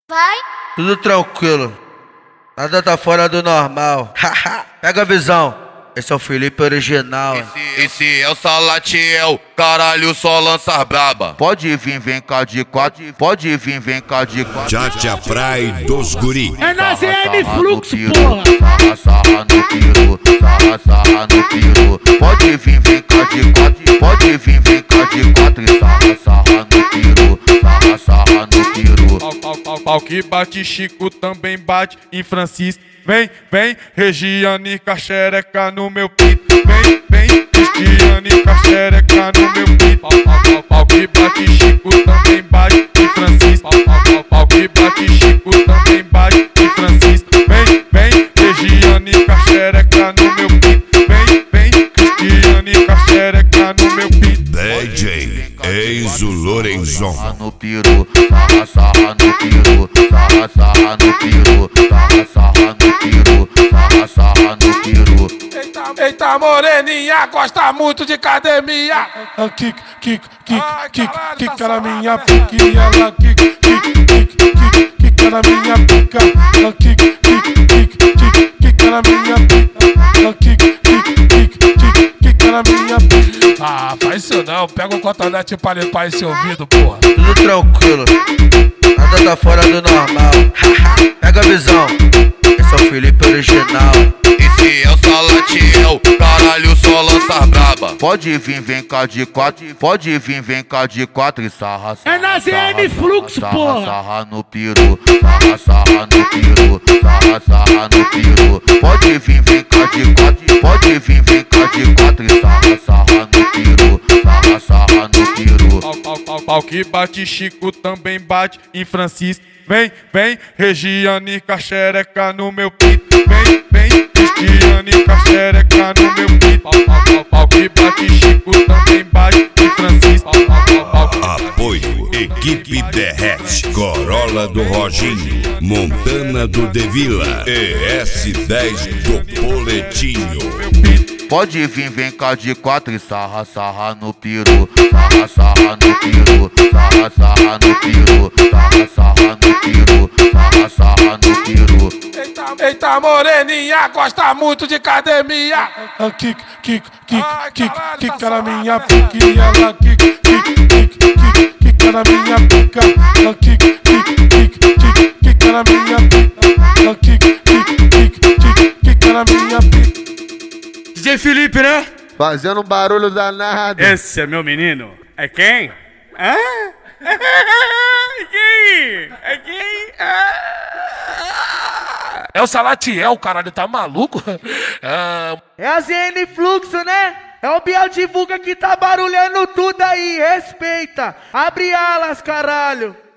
Vai. Tudo tranquilo, nada tá fora do normal. Pega a visão, esse é o Felipe original. Esse é o Salatiel, caralho, só lança braba. Pode vir, vem cá de quatro. Pode vir, vem cá de quatro. Tchatcha Fry dos guri. É na ZM Fluxo, porra. Sarra no piru, sarra no piru. Pode vir, vem cá de quatro. Pode vir, vem cá de quatro. Sarra no piru, sarra no piru. Pau que bate, Chico também bate em Francisco. Vem, vem, Regiane com a xereca no meu pinto. Vem, vem, Cristiane com a xereca no meu pinto. Pau que bate, Chico também bate em Francisco. Pau que bate, Chico também bate em Francisco. Vem, vem, Regiane com a xereca no meu pinto. Vem, vem, Cristiane com a xereca no meu pinto. DJ Enzo Lorenzon. Sarra no piru, sarra no piru, sarra no piru, sarra no piru, sarra no piru. Eita, moreninha, gosta muito de academia. Kick na minha pica e ela kick na minha pica. Kick na minha pica. Kick na minha pica. Ah, faz isso não, pega o cotonete pra limpar esse ouvido, porra. Tudo tranquilo, nada tá fora do normal. Pega a visão, esse é o Felipe original. Esse é o Salatiel, caralho, só lança braba. Pode vir, vem cá de quatro. Pode vir, vem cá de quatro. E sarra, É na ZM Fluxo, porra. sarra no piru, sarra no piru, sarra no piru. Pode vir, vem cá de quatro. Pode vir, vem cá de quatro. E sarra no piru, sarra no piru. Pau que bate, Chico também bate em Francisco. Vem, vem, Regiane com a xereca no meu pinto. Vem, vem, Cristiane com a xereca no meu pinto. Pau que bate, Chico também bate em Francisco. Apoio Equipe Derrete, Corolla do Roginho, Montana do Devila, ES10 do Poletinho. Pode vir, vem cá de quatro. E sarra no piru, sarra no piru, sarra no piru, sarra no piru, sarra no piru. Eita, moreninha, gosta muito de academia. Kick na minha pica e ela kick na minha pica. Kick na minha pica. Kick na minha pica. DJ Felipe, né? Fazendo um barulho danado. Esse é meu menino. É quem? Hã? É quem? É quem? É o Salatiel, caralho, tá maluco? É a ZN Fluxo, né? É o Biel Divulga que tá barulhando tudo aí, respeita. Abre alas, caralho.